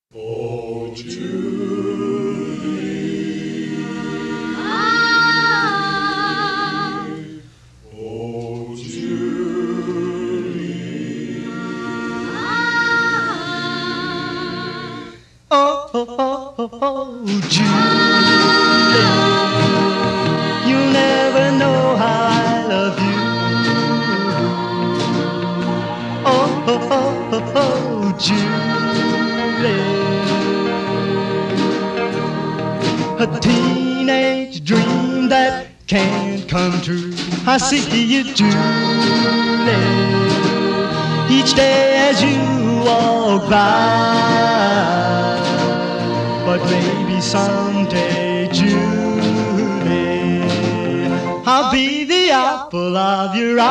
Oh, Julie. Ah, Oh, Julie. ah, Oh, oh, oh, oh, oh, Julie, you'll never know how I love you. Oh, oh, oh, oh, oh, Julie, a teenage dream that can't come true. I see you, Julie, each day as you walk by. But maybe someday, Julie, I'll be the apple of your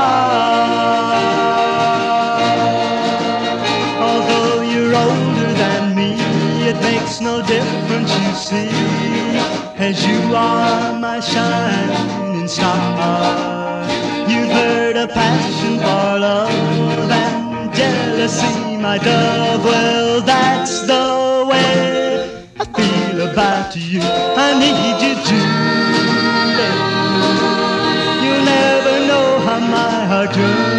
eye. Although you're older than me, it makes no difference, you see, as you are my shining star. You've heard of passion for love and jealousy, my dove. Well, that's the way I feel about you. I need you, Julie. You'll never know how my heart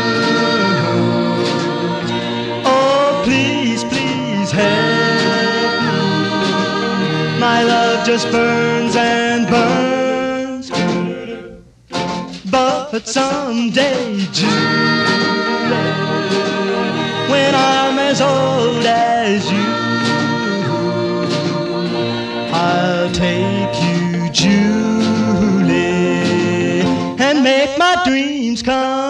yearns. Oh, please, please help me. My love just burns and burns. But someday, Julie, when I'm as old as you, I'll take you, Julie, and make my dreams come